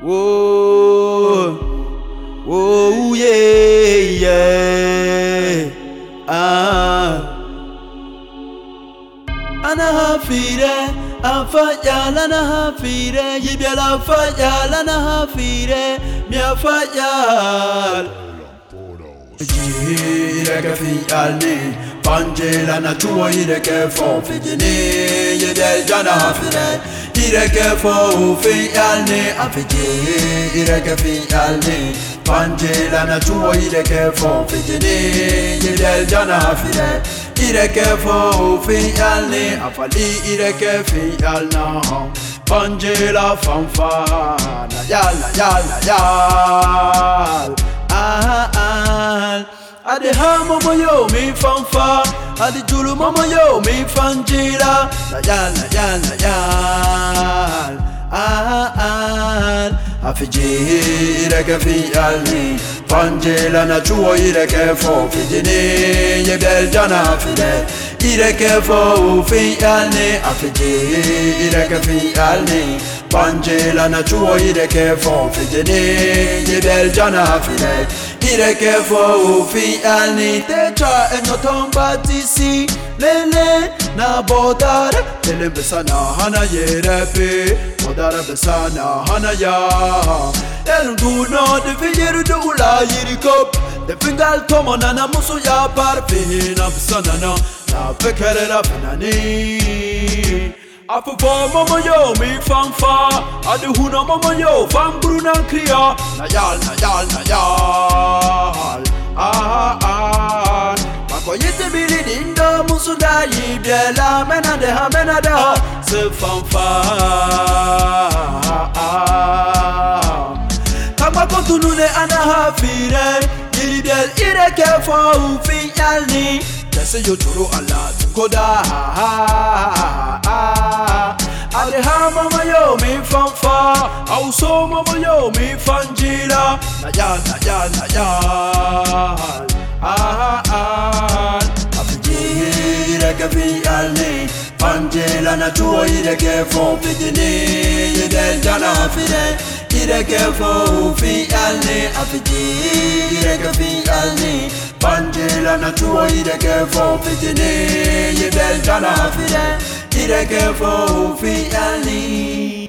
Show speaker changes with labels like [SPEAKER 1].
[SPEAKER 1] Whoa, whoa, yeah, yeah. Ana hafire, afayal, ana hafire, yibya la fayal, ana hafire, mi afayal. Ireke fi alni, Pangela na chuo ireke fo fijini, yedel jana hafire. Ireke fo fi alni, afiji. Ireke fi alni, Pangela na chuo ireke fo fijini, yedel jana hafire. Ireke fo fi alni, afali ireke fi alna. Pangela fanfa, na yal. Ade ha momo yo mi fanfa, ade julu momo yo mi fanjira. Na yal. Afiji ireke fi alni, Pangela na chuo ireke fo fijini, yedel jana hafide. Ireke fo fi alni, afiji ireke fi alni, Pangela na chuo ireke fo fijini, yedel jana hafide. Ireke fo fi alni, tetra enotomba tisi, lele na bodare, lele besana hana yerepe, bodare besana hana ya. El do no de fiyeru de ula yirikop, de fingal tomo na musu ya parfi na besana na pekere la finani. Afu fo momo yo mi fanfa, ade huno momo yo fan bruna kriya. Na yal. Mako yite bili dindo musuda yibyela, menade ha se fanfa. Kama kontunune ana hafire, yiribyel ireke fo ufi yalni. Jesse yo churu ala tukoda. Ade ha mama yo mi fanfa, also mama yo mi fanjira. Na yal. Afiji ireke fi alni, Pangela na chuo ireke fo fijini, yedel jana hafide. Ireke fo fi alni, afiji ireke fi alni, Pangela na chuo ireke fo fijini, yedel jana hafide. Ireke fo fi alni.